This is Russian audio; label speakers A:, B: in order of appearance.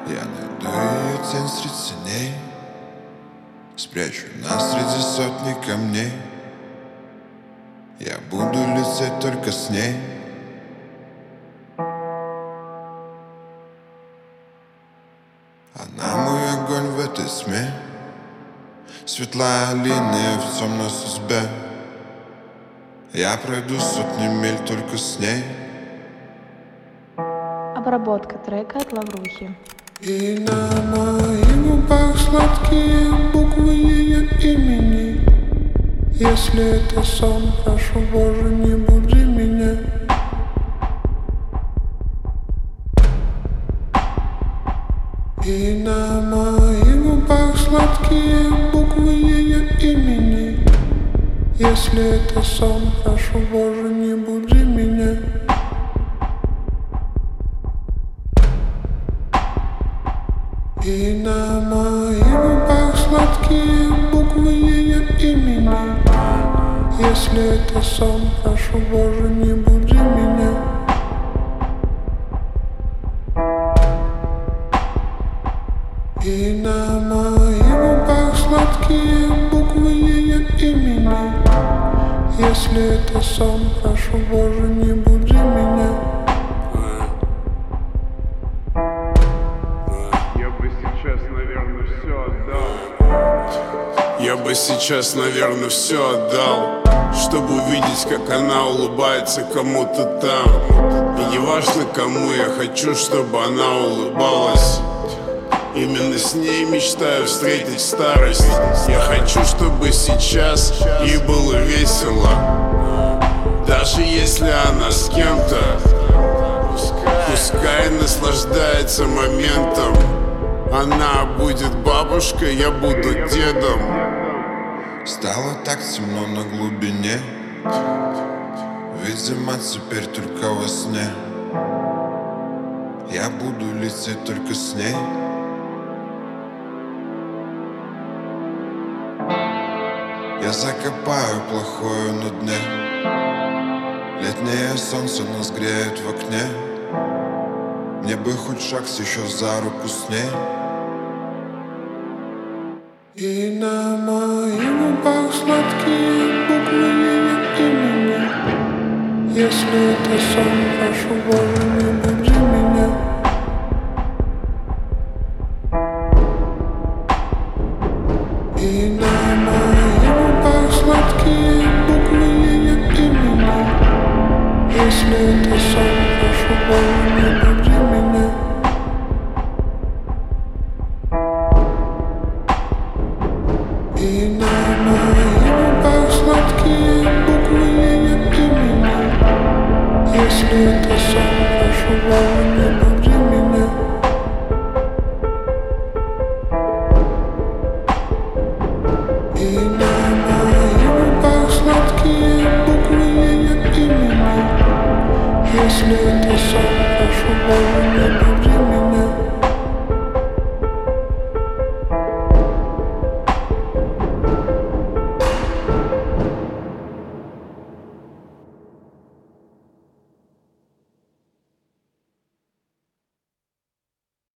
A: Я найду ее тень среди теней, спрячу нас среди сотни камней. Я буду лететь только с ней. Она мой огонь в этой тьме, светлая линия в темной судьбе. Я пройду сотни миль только с ней.
B: Обработка трека от Лаврухи.
C: И на моих губах сладкие буквы ее имени. Если это сон, прошу, Боже, не буди меня. И на моих губах сладкие буквы ее имени. Если это сон, прошу, Боже, не буди меня. И на моих губах сладкие буквы ее имени. Если это сон, прошу, Боже, не буди меня. И на моих губах сладкие буквы ее имени. Если это сон, прошу, Боже, не буди меня.
D: Я бы сейчас, наверное, все отдал, чтобы увидеть, как она улыбается кому-то там. И не важно кому, я хочу, чтобы она улыбалась. Именно с ней мечтаю встретить старость. Я хочу, чтобы сейчас ей было весело. Даже если она с кем-то, пускай наслаждается моментом. Она будет бабушкой, я буду дедом.
A: Стало так темно на глубине, видимо, теперь только во сне. Я буду лететь только с ней. Я закопаю плохое на дне. Летнее солнце нас греет в окне. Мне бы хоть шаг еще за руку с ней.
C: И на моих губах сладкие буквы ее имени. Если это сон, прошу, Боже, не буди меня. И на моих губах сладкие буквы ее имени. Если это сон, прошу, Боже, не буди меня. И на моих губах сладкие буквы ее имени. Если это сон, прошу, Боже, не буди меня. И на моих губах сладкие буквы ее имени. Если это сон, прошу, Боже, не буди меня.